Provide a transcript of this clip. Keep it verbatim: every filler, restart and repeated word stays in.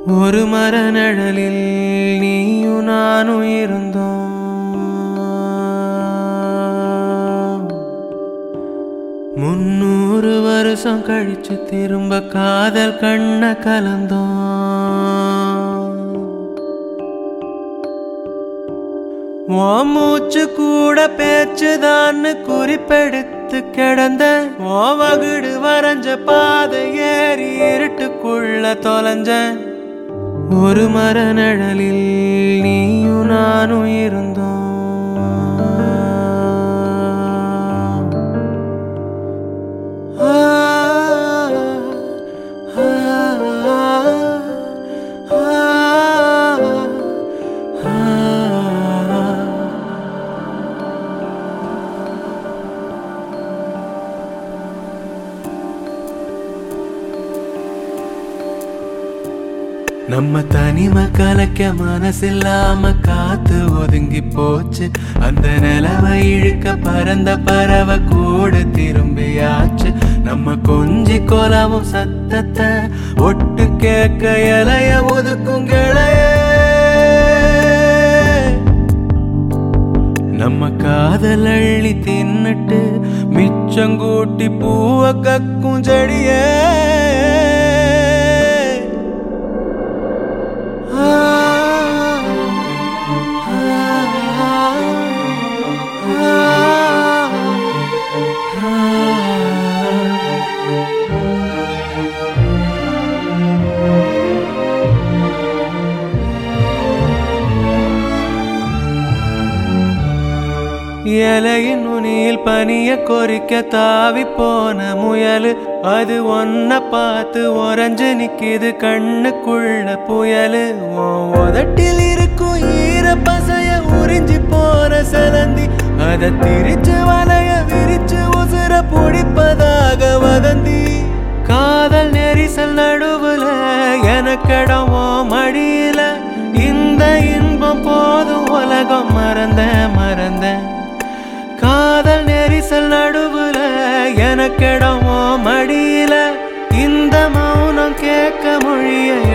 ஒரு மர நிழலில் நீயும் நானும் இருந்தோம். முன்னூறு வருஷம் கழிச்சு திரும்ப காதல் கண்ண கலந்தோம். ஓ மூச்சு கூட பேச்சுதான்னு குறிப்பெடுத்து கிடந்த ஓ வகுடு வரைஞ்ச பாதை ஏறி இருட்டுக்குள்ள தொலைஞ்சேன். ஒரு மர நிழலில் நீயும் நானும் இருந்தோம். நம்ம தனிமை கலக்க மனசில்லாம காத்து ஒதுங்கி போச்சு. அந்த நிலவை இழுக்க பறந்த பறவை கூட திரும்பியாச்சு. நம்ம கொஞ்சி கொலவும் சத்தத்தை ஒட்டு கேட்க இலைய ஒதுக்கும் கிளைய. நம்ம காதல் அள்ளி தின்னுட்டு மிச்சங்கூட்டி பூவ கக்கும் செடியே. இலையின் நுனியில் பனிய கொறிக்க தாவி போன முயலு அது ஒன்ன பார்த்து உறைஞ்சு நிக்கிது கண்ணுக்குள்ள புயலு. உதட்டில் இருக்கும் ஈர பசைய உறிஞ்சி போன சலந்தி அத திரிச்சு வலைய விரிச்சு உசுர பிடிப்பதாக வதந்தி. காதல் நெரிசல் நடுவுல எனக்கிடம் மடியில இந்த இன்பம் போதும் உலகம் மறந்த மறந்த. காதல் நெரிசல் நடுவுல எனக்கிடம் மடியில இந்த மௌனம் கேட்க மொழிய